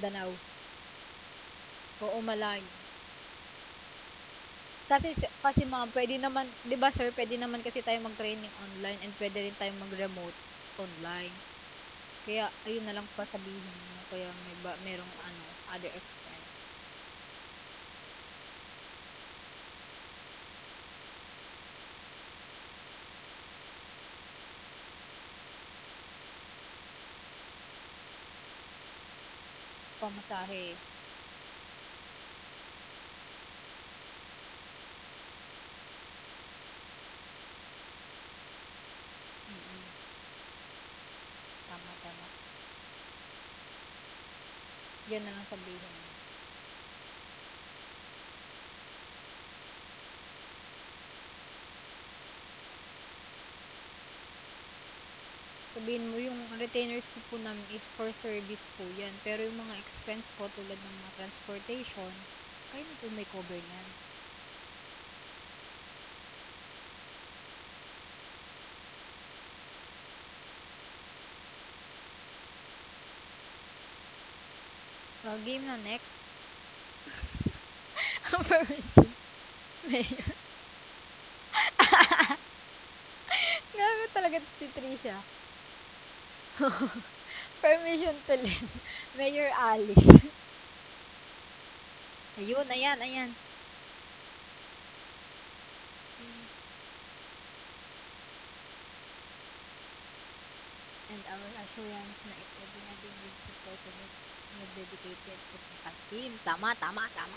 Mindanao. Oo, malayo. Kasi ma'am, pwede naman, 'di ba sir, pwede naman kasi tayo mag-training online and pwede rin tayong mag-remote online. Kaya ayun na lang pa sabihin mo kaya merong ano, other expense. Pamasahe. Mm. Tama, tama. Yan na lang sabihin mo. Sabihin mo yung retainers ko po namin is for service po yan. Pero yung mga expense po tulad ng mga transportation, kayo na po may cover niyan. Game na next. Permission. Mayor. Grabe talaga si Trisha. Permission to leave. Mayor Alice. Ayun, ayan, ayan. And our assurance na if ever na they need support with dedicated technical team. Tama, tama, tama.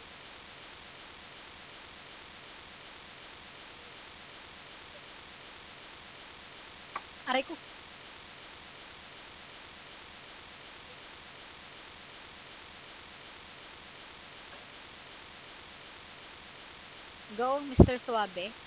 Aray ko, go, Mr. Suabe.